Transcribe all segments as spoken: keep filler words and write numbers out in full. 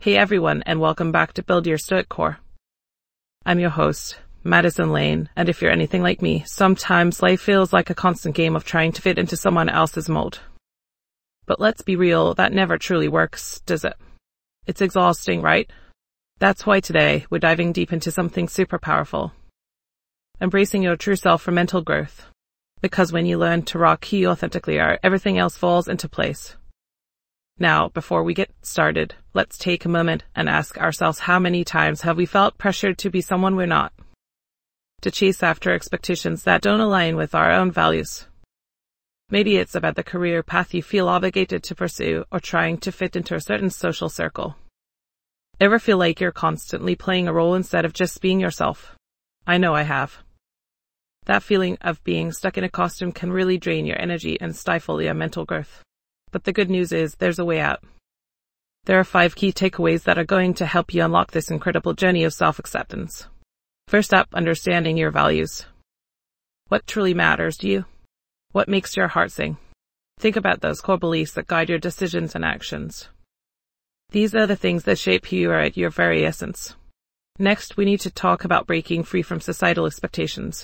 Hey everyone, and welcome back to Build Your Stoic Core. I'm your host, Madison Lane, and if you're anything like me, sometimes life feels like a constant game of trying to fit into someone else's mold. But let's be real, that never truly works, does it? It's exhausting, right? That's why today we're diving deep into something super powerful. Embracing your true self for mental growth. Because when you learn to rock who you authentically are, everything else falls into place. Now, before we get started, let's take a moment and ask ourselves, how many times have we felt pressured to be someone we're not? To chase after expectations that don't align with our own values. Maybe it's about the career path you feel obligated to pursue or trying to fit into a certain social circle. Ever feel like you're constantly playing a role instead of just being yourself? I know I have. That feeling of being stuck in a costume can really drain your energy and stifle your mental growth. But the good news is there's a way out. There are five key takeaways that are going to help you unlock this incredible journey of self-acceptance. First up, understanding your values. What truly matters to you? What makes your heart sing? Think about those core beliefs that guide your decisions and actions. These are the things that shape who you are at your very essence. Next, we need to talk about breaking free from societal expectations.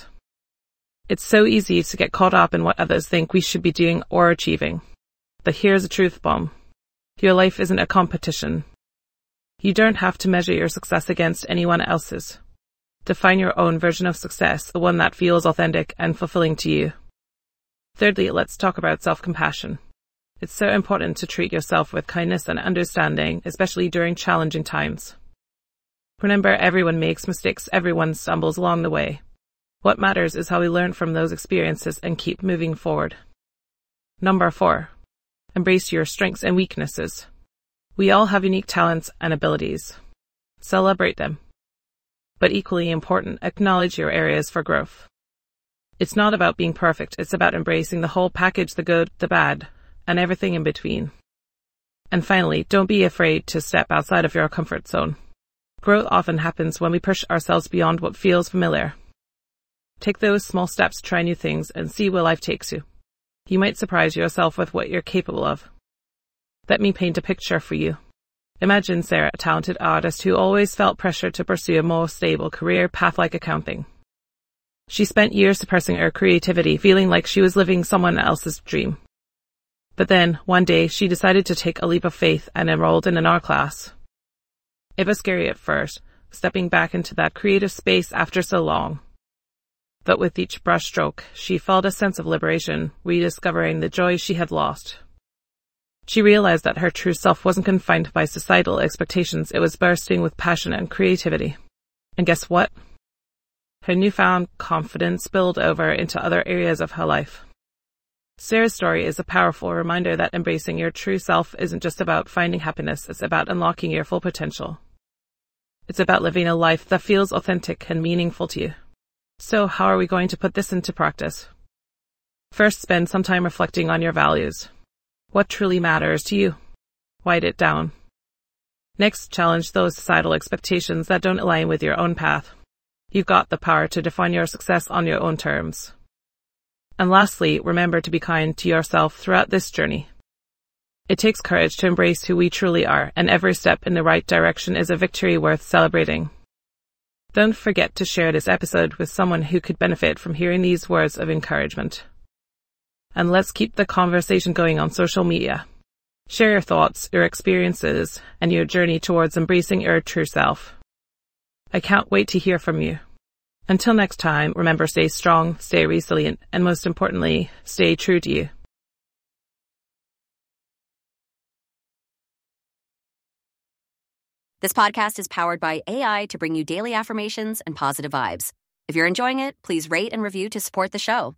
It's so easy to get caught up in what others think we should be doing or achieving. But here's a truth bomb. Your life isn't a competition. You don't have to measure your success against anyone else's. Define your own version of success, the one that feels authentic and fulfilling to you. Thirdly, let's talk about self-compassion. It's so important to treat yourself with kindness and understanding, especially during challenging times. Remember, everyone makes mistakes, everyone stumbles along the way. What matters is how we learn from those experiences and keep moving forward. Number four. Embrace your strengths and weaknesses. We all have unique talents and abilities. Celebrate them. But equally important, acknowledge your areas for growth. It's not about being perfect, it's about embracing the whole package, the good, the bad, and everything in between. And finally, don't be afraid to step outside of your comfort zone. Growth often happens when we push ourselves beyond what feels familiar. Take those small steps, try new things, and see where life takes you. You might surprise yourself with what you're capable of. Let me paint a picture for you. Imagine Sarah, a talented artist who always felt pressure to pursue a more stable career path like accounting. She spent years suppressing her creativity, feeling like she was living someone else's dream. But then, one day, she decided to take a leap of faith and enrolled in an art class. It was scary at first, stepping back into that creative space after so long. But with each brushstroke, she felt a sense of liberation, rediscovering the joy she had lost. She realized that her true self wasn't confined by societal expectations, it was bursting with passion and creativity. And guess what? Her newfound confidence spilled over into other areas of her life. Sarah's story is a powerful reminder that embracing your true self isn't just about finding happiness, it's about unlocking your full potential. It's about living a life that feels authentic and meaningful to you. So how are we going to put this into practice? First, spend some time reflecting on your values. What truly matters to you? Write it down. Next, challenge those societal expectations that don't align with your own path. You've got the power to define your success on your own terms. And lastly, remember to be kind to yourself throughout this journey. It takes courage to embrace who we truly are, and every step in the right direction is a victory worth celebrating. Don't forget to share this episode with someone who could benefit from hearing these words of encouragement. And let's keep the conversation going on social media. Share your thoughts, your experiences, and your journey towards embracing your true self. I can't wait to hear from you. Until next time, remember, stay strong, stay resilient, and most importantly, stay true to you. This podcast is powered by A I to bring you daily affirmations and positive vibes. If you're enjoying it, please rate and review to support the show.